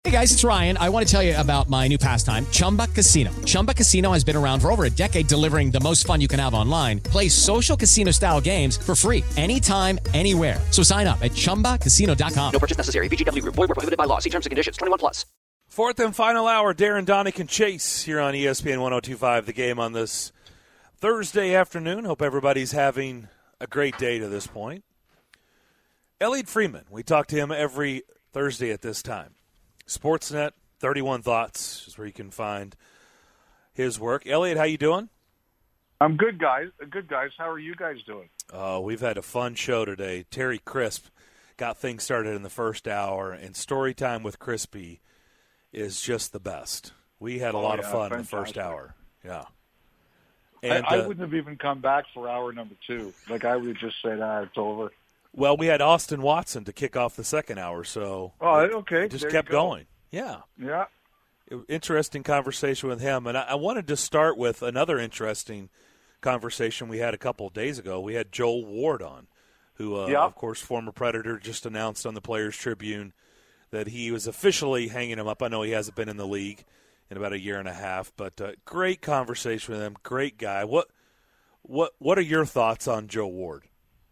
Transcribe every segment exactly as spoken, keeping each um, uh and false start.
Hey, guys, it's Ryan. I want to tell you about my new pastime, Chumba Casino. Chumba Casino has been around for over a decade, delivering the most fun you can have online. Play social casino-style games for free anytime, anywhere. So sign up at chumba casino dot com. No purchase necessary. V G W Group. Void where prohibited by law. See terms and conditions. twenty-one plus. Fourth and final hour, Darren Donick and Chase here on E S P N one oh two point five, The Game on this Thursday afternoon. Hope everybody's having a great day to this point. Elliot Freeman, we talk to him every Thursday at this time. Sportsnet, thirty-one Thoughts is where you can find his work. Elliot, how you doing? I'm good, guys. Good, guys. How are you guys doing? Oh, we've had a fun show today. Terry Crisp got things started in the first hour, and story time with Crispy is just the best. We had a oh, lot yeah, of fun fantastic. in the first hour. Yeah. And, I, I uh, wouldn't have even come back for hour number two. Like, I would have just said, ah, it's over. Well, we had Austin Watson to kick off the second hour, so oh, okay. it just there kept go. going. Yeah. Yeah. Interesting conversation with him. And I, I wanted to start with another interesting conversation we had a couple of days ago. We had Joel Ward on, who, uh, yeah. of course, former Predator, just announced on the Players Tribune that he was officially hanging him up. I know he hasn't been in the league in about a year and a half, but uh, great conversation with him. Great guy. What, what, what are your thoughts on Joe Ward?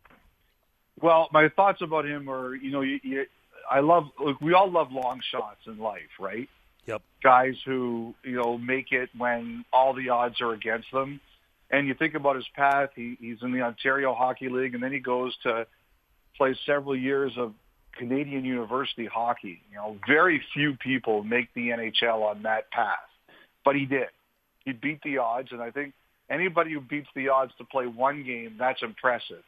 Well, my thoughts about him are, you know, you, you, I love, look, we all love long shots in life, right? Yep. Guys who, you know, make it when all the odds are against them. And you think about his path, he, he's in the Ontario Hockey League, and then he goes to play several years of Canadian University hockey. You know, very few people make the N H L on that path, but he did. He beat the odds, and I think anybody who beats the odds to play one game, that's impressive.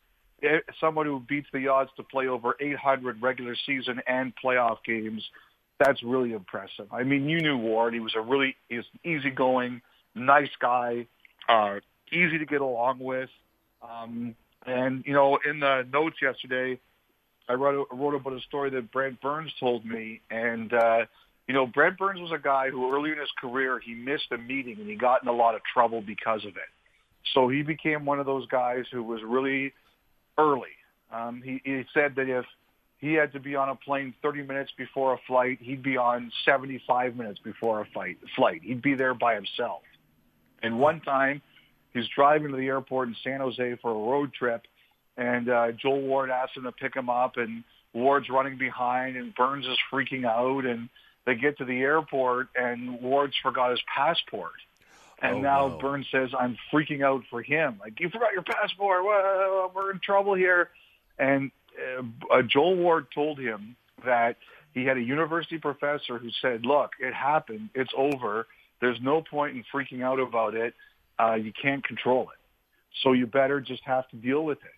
Someone who beats the odds to play over eight hundred regular season and playoff games, that's really impressive. I mean, you knew Ward. He was a really he was easygoing, nice guy, uh, easy to get along with. Um, and, you know, in the notes yesterday, I wrote, wrote about a story that Brent Burns told me. And, uh, you know, Brent Burns was a guy who early in his career, he missed a meeting and he got in a lot of trouble because of it. So he became one of those guys who was really early. Um, he, he said that if he had to be on a plane thirty minutes before a flight, he'd be on seventy-five minutes before a fight, flight. He'd be there by himself. And one time, he's driving to the airport in San Jose for a road trip, and uh, Joel Ward asked him to pick him up, and Ward's running behind, and Burns is freaking out, and they get to the airport, and Ward's forgot his passport. And oh, now no. Burns says, I'm freaking out for him. Like, you forgot your passport. Well, we're in trouble here. And uh, Joel Ward told him that he had a university professor who said, look, it happened. It's over. There's no point in freaking out about it. Uh, you can't control it. So you better just have to deal with it.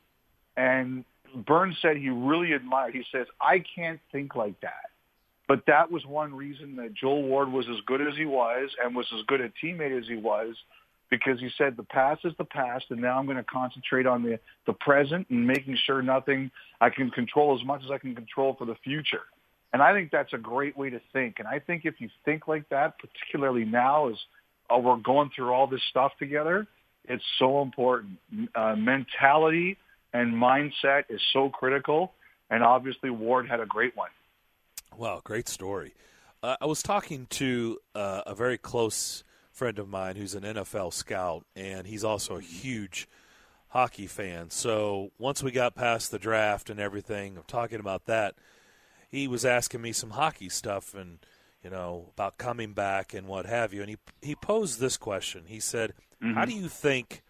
And Burns said he really admired. He says, I can't think like that. But that was one reason that Joel Ward was as good as he was and was as good a teammate as he was, because he said the past is the past, and now I'm going to concentrate on the, the present and making sure nothing I can control as much as I can control for the future. And I think that's a great way to think. And I think if you think like that, particularly now as uh, we're going through all this stuff together, it's so important. Uh, mentality and mindset is so critical, and obviously Ward had a great one. Wow, great story. Uh, I was talking to uh, a very close friend of mine who's an N F L scout, and he's also a huge hockey fan. So once we got past the draft and everything, of talking about that, he was asking me some hockey stuff and, you know, about coming back and what have you. And he he posed this question. He said, mm-hmm. how do you think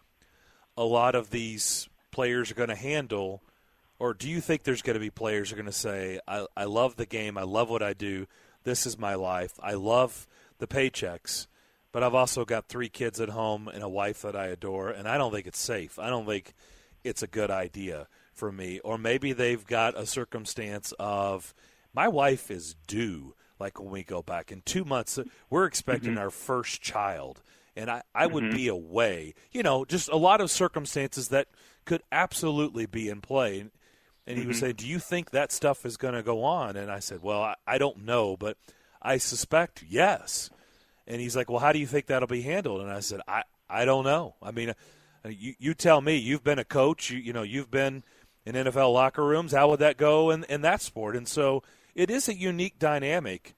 a lot of these players are going to handle, or do you think there's going to be players who are going to say, I, I love the game, I love what I do, this is my life, I love the paychecks, but I've also got three kids at home and a wife that I adore, and I don't think it's safe. I don't think it's a good idea for me. Or maybe they've got a circumstance of, my wife is due, like when we go back. In two months, we're expecting mm-hmm. our first child, and I, I would mm-hmm. be away. You know, just a lot of circumstances that could absolutely be in play. And he mm-hmm. would say, do you think that stuff is going to go on? And I said, well, I, I don't know, but I suspect yes. And he's like, well, how do you think that'll be handled? And I said, I, I don't know. I mean, you, you tell me. You've been a coach. You, you know, you've been in N F L locker rooms. How would that go in, in that sport? And so it is a unique dynamic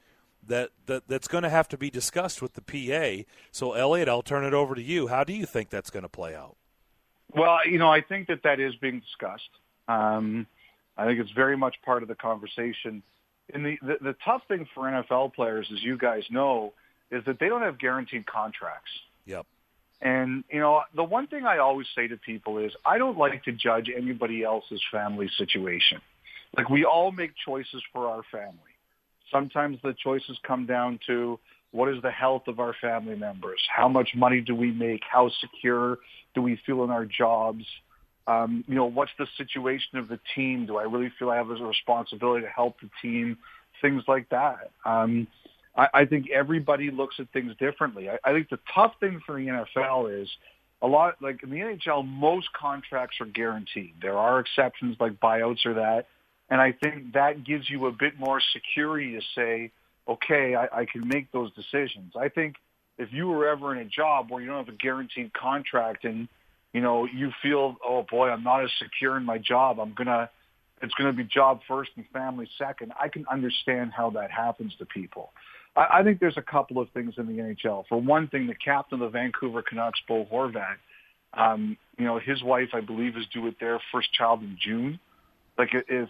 that, that that's going to have to be discussed with the P A. So, Elliot, I'll turn it over to you. How do you think that's going to play out? Well, you know, I think that that is being discussed. Um, I think it's very much part of the conversation. And the, the, the tough thing for N F L players, as you guys know, is that they don't have guaranteed contracts. Yep. And, you know, the one thing I always say to people is I don't like to judge anybody else's family situation. Like, we all make choices for our family. Sometimes the choices come down to what is the health of our family members? How much money do we make? How secure do we feel in our jobs? Um, you know, what's the situation of the team? Do I really feel I have a responsibility to help the team? Things like that. Um, I, I think everybody looks at things differently. I, I think the tough thing for the N F L is a lot, like in the N H L, most contracts are guaranteed. There are exceptions like buyouts or that. And I think that gives you a bit more security to say, okay, I, I can make those decisions. I think if you were ever in a job where you don't have a guaranteed contract and, you know, you feel, oh boy, I'm not as secure in my job, I'm going to, it's going to be job first and family second. I can understand how that happens to people. I, I think there's a couple of things in the N H L. For one thing, the captain of the Vancouver Canucks, Bo Horvat, um, you know, his wife, I believe, is due with their first child in June. Like, if,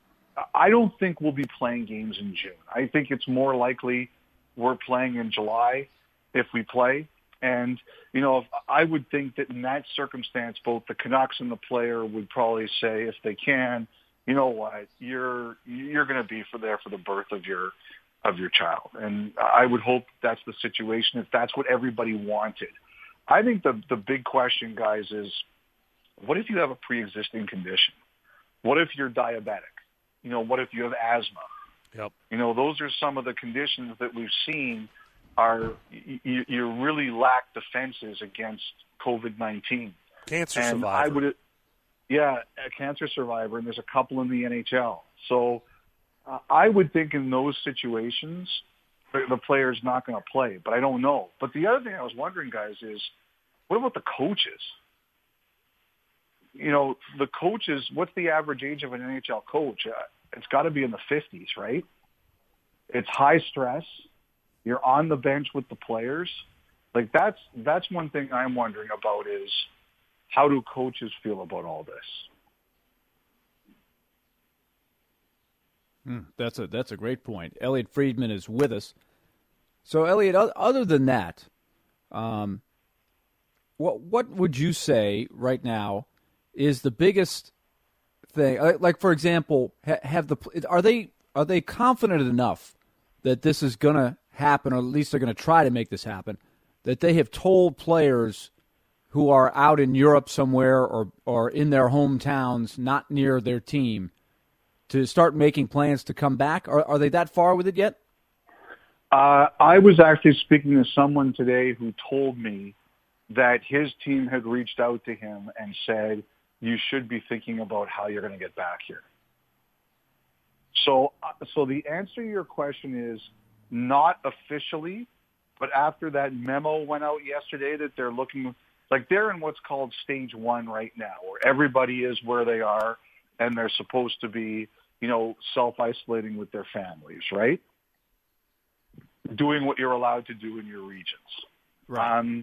I don't think we'll be playing games in June. I think it's more likely we're playing in July if we play. And, you know, if, I would think that in that circumstance, both the Canucks and the player would probably say, if they can, you know what, you're you're going to be for there for the birth of your of your child. And I would hope that's the situation, if that's what everybody wanted. I think the the big question, guys, is what if you have a pre-existing condition? What if you're diabetic? You know, what if you have asthma? Yep. You know, those are some of the conditions that we've seen are you, you really lack defenses against COVID nineteen. Cancer and survivor. I would, yeah, a cancer survivor, and there's a couple in the N H L. So uh, I would think in those situations, the, the player's not going to play, but I don't know. But the other thing I was wondering, guys, is what about the coaches? You know, the coaches, what's the average age of an N H L coach? Uh, it's got to be in the fifties, right? It's high stress. You're on the bench with the players. Like, that's that's one thing I'm wondering about is how do coaches feel about all this? Mm, that's a that's a great point. Elliot Friedman is with us. So, Elliot, other than that, um, what what would you say right now is the biggest thing? Like, for example, have the are they are they confident enough that this is going to happen, or at least they're going to try to make this happen, that they have told players who are out in Europe somewhere or or in their hometowns, not near their team, to start making plans to come back? Are are they that far with it yet? Uh, I was actually speaking to someone today who told me that his team had reached out to him and said, you should be thinking about how you're going to get back here. So, so the answer to your question is not officially, but after that memo went out yesterday that they're looking, like they're in what's called stage one right now, where everybody is where they are and they're supposed to be, you know, self-isolating with their families, right? Doing what you're allowed to do in your regions. Right. Um,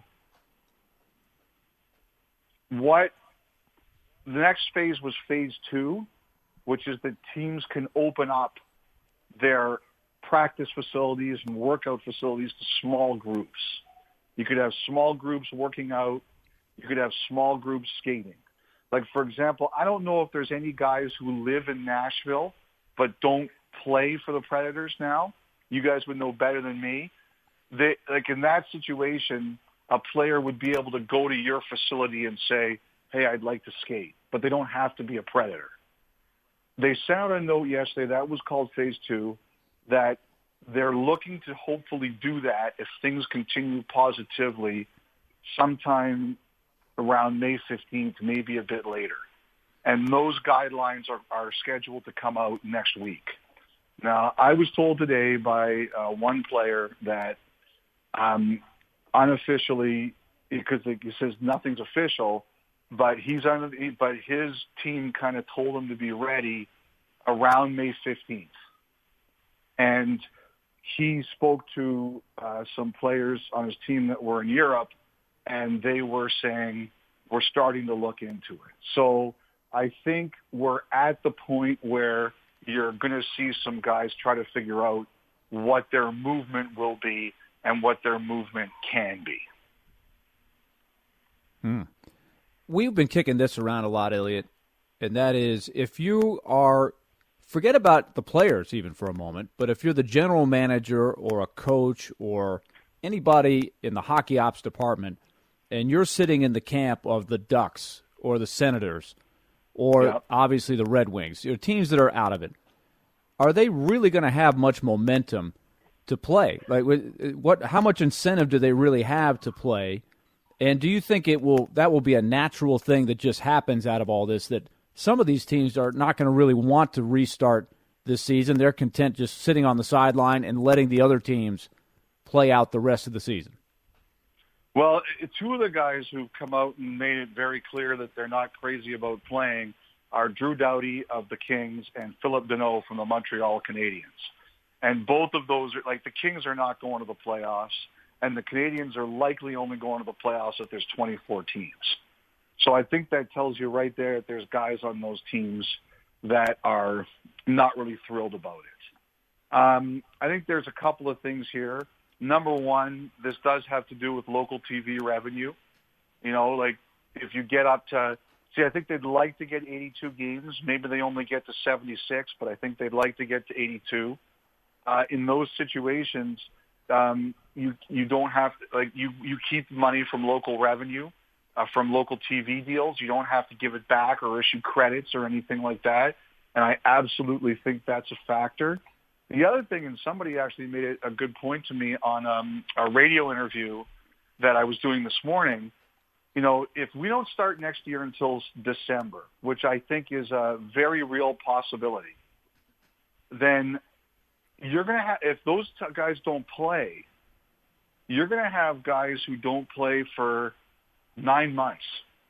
what the next phase was phase two, which is that teams can open up their practice facilities and workout facilities to small groups. You could have small groups working out. You could have small groups skating. Like, for example, I don't know if there's any guys who live in Nashville but don't play for the Predators now. You guys would know better than me. They, like in that situation, a player would be able to go to your facility and say, hey, I'd like to skate, but they don't have to be a Predator. They sent out a note yesterday, that was called phase two, that they're looking to hopefully do that if things continue positively sometime around May fifteenth, maybe a bit later. And those guidelines are, are scheduled to come out next week. Now, I was told today by uh, one player that um, unofficially, because it says nothing's official, but he's on, but his team kind of told him to be ready around May fifteenth. And he spoke to uh, some players on his team that were in Europe, and they were saying, we're starting to look into it. So I think we're at the point where you're going to see some guys try to figure out what their movement will be and what their movement can be. Hmm. We've been kicking this around a lot, Elliot, and that is if you are, forget about the players even for a moment, but if you're the general manager or a coach or anybody in the hockey ops department and you're sitting in the camp of the Ducks or the Senators or yep. obviously the Red Wings, you know, teams that are out of it, are they really going to have much momentum to play? Like, what? How much incentive do they really have to play? And do you think it will? That will be a natural thing that just happens out of all this, that some of these teams are not going to really want to restart this season. They're content just sitting on the sideline and letting the other teams play out the rest of the season. Well, two of the guys who've come out and made it very clear that they're not crazy about playing are Drew Doughty of the Kings and Phillip Danault from the Montreal Canadiens. And both of those are, like, the Kings are not going to the playoffs, and the Canadiens are likely only going to the playoffs if there's twenty-four teams. So I think that tells you right there that there's guys on those teams that are not really thrilled about it. Um, I think there's a couple of things here. Number one, this does have to do with local T V revenue. You know, like if you get up to, see, I think they'd like to get eighty-two games. Maybe they only get to seventy-six, but I think they'd like to get to eighty-two. Uh, in those situations, um, you you don't have to, like you you keep money from local revenue, uh, from local T V deals. You don't have to give it back or issue credits or anything like that. And I absolutely think that's a factor. The other thing, and somebody actually made a good point to me on um, a radio interview that I was doing this morning. You know, if we don't start next year until December, which I think is a very real possibility, then you're going to have, if those t- guys don't play, you're going to have guys who don't play for nine months.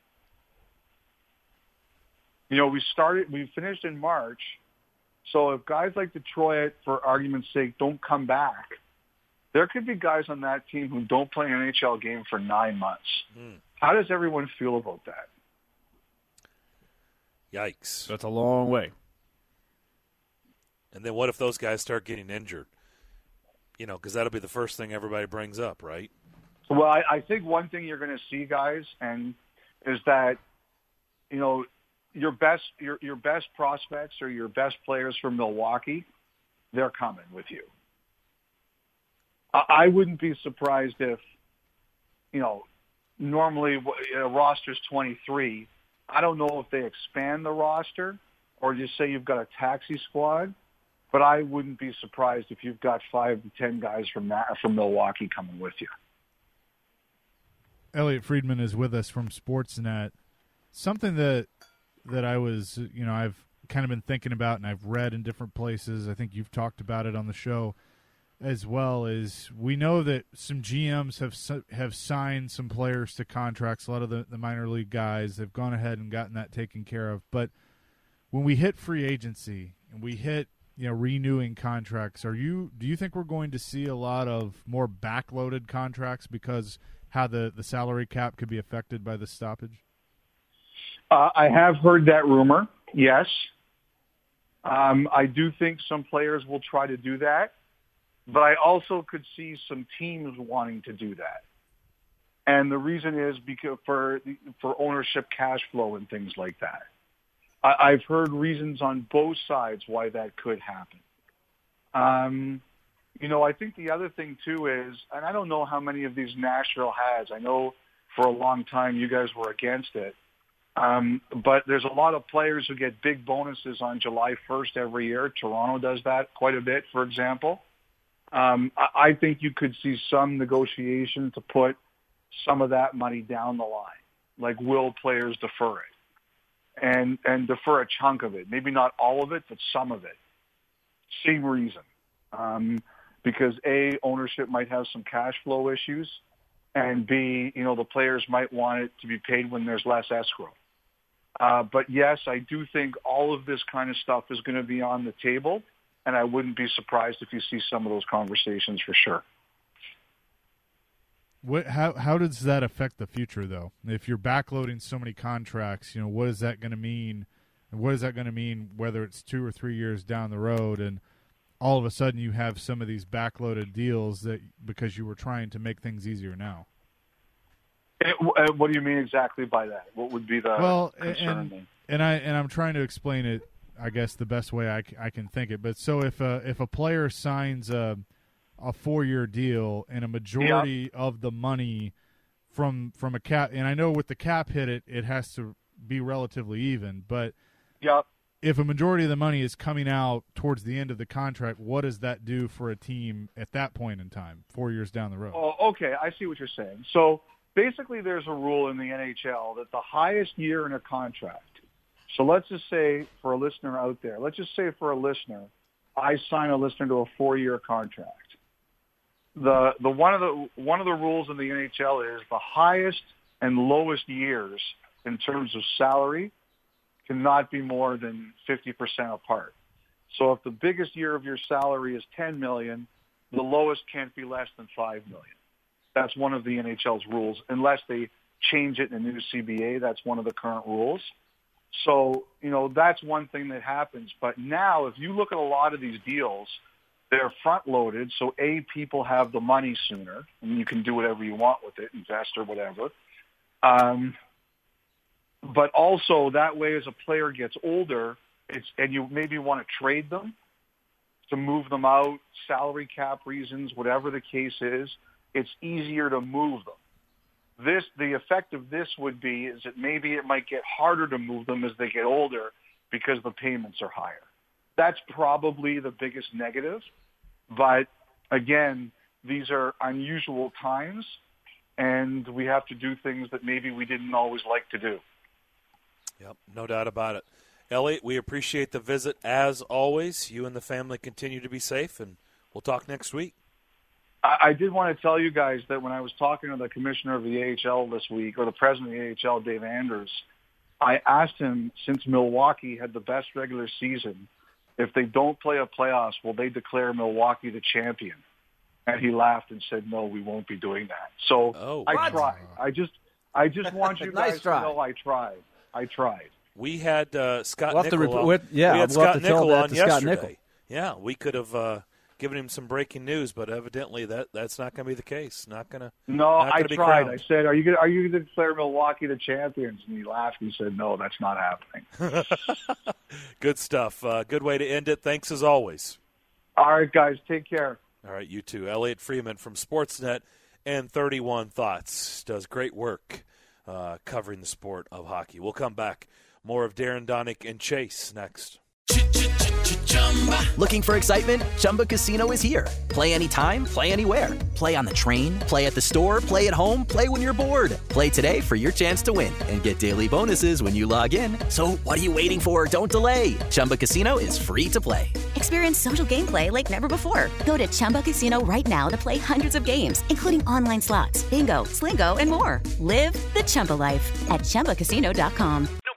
You know, we started, we finished in March. So if guys like Detroit, for argument's sake, don't come back, there could be guys on that team who don't play an N H L game for nine months. Mm. How does everyone feel about that? Yikes. That's a long way. And then what if those guys start getting injured? You know, because that'll be the first thing everybody brings up, right? Well, I, I think one thing you're going to see, guys, and is that, you know, your best your your best prospects or your best players from Milwaukee, they're coming with you. I, I wouldn't be surprised if, you know, normally a roster's twenty-three. I don't know if they expand the roster or just say you've got a taxi squad, but I wouldn't be surprised if you've got five to ten guys from that, from Milwaukee coming with you. Elliot Friedman is with us from Sportsnet. Something that that I was, you know, I've kind of been thinking about and I've read in different places, I think you've talked about it on the show as well, is we know that some G Ms have have signed some players to contracts, a lot of the, the minor league guys. They've gone ahead and gotten that taken care of. But when we hit free agency and we hit, you know, renewing contracts, are you do you think we're going to see a lot of more backloaded contracts because how the, the salary cap could be affected by the stoppage? Uh, I have heard that rumor, yes. Um, I do think some players will try to do that, but I also could see some teams wanting to do that. And the reason is because for for ownership cash flow and things like that. I, I've heard reasons on both sides why that could happen. Um, you know, I think the other thing, too, is, and I don't know how many of these Nashville has. I know for a long time you guys were against it. Um, but there's a lot of players who get big bonuses on July first every year. Toronto does that quite a bit, for example. Um, I, I think you could see some negotiation to put some of that money down the line. Like, will players defer it? And, and defer a chunk of it. Maybe not all of it, but some of it. Same reason. Um, because, A, ownership might have some cash flow issues, and B, you know, the players might want it to be paid when there's less escrow. Uh, but yes, I do think all of this kind of stuff is going to be on the table, and I wouldn't be surprised if you see some of those conversations for sure. What, how how does that affect the future, though? If you're backloading so many contracts, you know, what is that going to mean? And what is that going to mean whether it's two or three years down the road, and all of a sudden you have some of these backloaded deals that because you were trying to make things easier now? It, what do you mean exactly by that? What would be the well, concern? And, then? and I and I'm trying to explain it, I guess, the best way I, I can think it. But so if a if a player signs a a four-year deal and a majority yeah. of the money from from a cap, and I know with the cap hit, it it has to be relatively even, but yeah. if a majority of the money is coming out towards the end of the contract, what does that do for a team at that point in time, four years down the road? Oh, okay, I see what you're saying. So basically there's a rule in the N H L that the highest year in a contract, so let's just say for a listener out there, let's just say for a listener, I sign a listener to a four-year contract. The the one of the one of the rules in the N H L is the highest and lowest years in terms of salary cannot be more than fifty percent apart. So if the biggest year of your salary is ten million dollars, the lowest can't be less than five million dollars. That's one of the N H L's rules, unless they change it in a new C B A. That's one of the current rules. So, you know, that's one thing that happens. But now, if you look at a lot of these deals, they're front-loaded, so A, people have the money sooner, and you can do whatever you want with it, invest or whatever. Um, but also, that way, as a player gets older, it's and you maybe want to trade them to move them out, salary cap reasons, whatever the case is, it's easier to move them. This, the effect of this would be is that maybe it might get harder to move them as they get older because the payments are higher. That's probably the biggest negative. But again, these are unusual times, and we have to do things that maybe we didn't always like to do. Yep, no doubt about it. Elliot, we appreciate the visit as always. You and the family continue to be safe, and we'll talk next week. I, I did want to tell you guys that when I was talking to the commissioner of the A H L this week, or the president of the A H L, Dave Andrews, I asked him, since Milwaukee had the best regular season, if they don't play a playoffs, will they declare Milwaukee the champion? And he laughed and said, no, we won't be doing that. So oh, I what? tried. I just I just want you nice guys try. to know I tried. I tried. We had uh, Scott we'll have Nickel to rep- on. with, yeah, we had we'll Scott have to tell Nickel that on to yesterday. Scott Nickel. Yeah, we could have uh, given him some breaking news, but evidently that, that's not going to be the case. Not going to. No, not I gonna tried. Be I said, "Are you going? Are you going to declare Milwaukee the champions?" And he laughed and said, "No, that's not happening." Good stuff. Uh, good way to end it. Thanks as always. All right, guys, take care. All right, you too. Elliot Freeman from Sportsnet and thirty-one Thoughts does great work uh, covering the sport of hockey. We'll come back. More of Darren Donick and Chase next. Looking for excitement? Chumba Casino is here. Play anytime, play anywhere. Play on the train, play at the store, play at home, play when you're bored. Play today for your chance to win and get daily bonuses when you log in. So what are you waiting for? Don't delay. Chumba Casino is free to play. Experience social gameplay like never before. Go to Chumba Casino right now to play hundreds of games, including online slots, bingo, Slingo, and more. Live the Chumba life at Chumba Casino dot com.